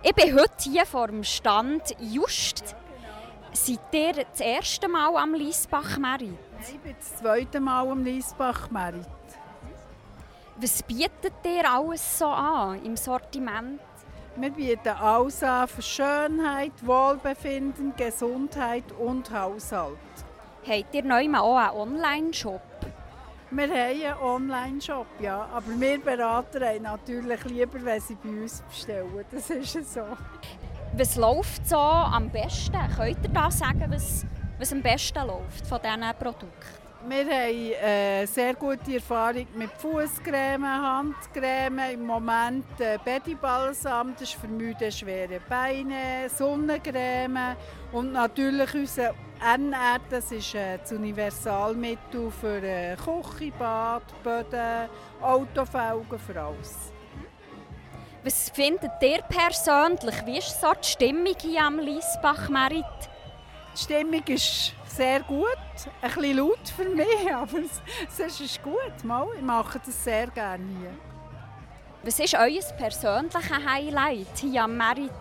Ich bin heute hier vor dem Stand Just. Seid ihr das erste Mal am Liesbach-Merit? Nein, ich bin das zweite Mal am Liesbach-Merit. Was bietet ihr alles so an im Sortiment? Wir bieten alles an für Schönheit, Wohlbefinden, Gesundheit und Haushalt. Habt ihr neu auch einen Online-Shop? Wir haben einen Online-Shop, ja, aber wir Berater haben natürlich lieber, wenn sie bei uns bestellen. Das ist so. Was läuft so am besten? Könnt ihr da sagen, was am besten läuft von diesen Produkten? Wir haben sehr gute Erfahrung mit Fußcreme, Handcreme, im Moment Bodybalsam, das ist für müde, schwere Beine, Sonnencreme und natürlich unser NR, das ist das Universalmittel für Küche, Bad, Böden, Autofelgen, für alles. Was findet ihr persönlich? Wie ist so die Stimmung hier am Liesbach-Merit? Die Stimmung ist sehr gut, ein bisschen laut für mich, aber es ist gut. Mal, ich mache das sehr gerne hier. Was ist euer persönliches Highlight hier am Merit?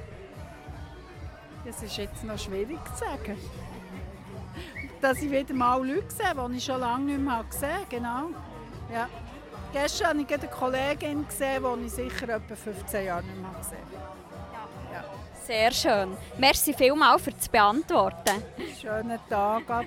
Das ist jetzt noch schwierig zu sagen. Dass ich wieder mal Leute sehe, die ich schon lange nicht mehr gesehen habe. Genau. Ja. Gestern habe ich eine Kollegin gesehen, die ich sicher etwa 15 Jahre nicht mehr gesehen habe. Ja. Sehr schön. Merci vielmals für das Beantworten. Schönen Tag.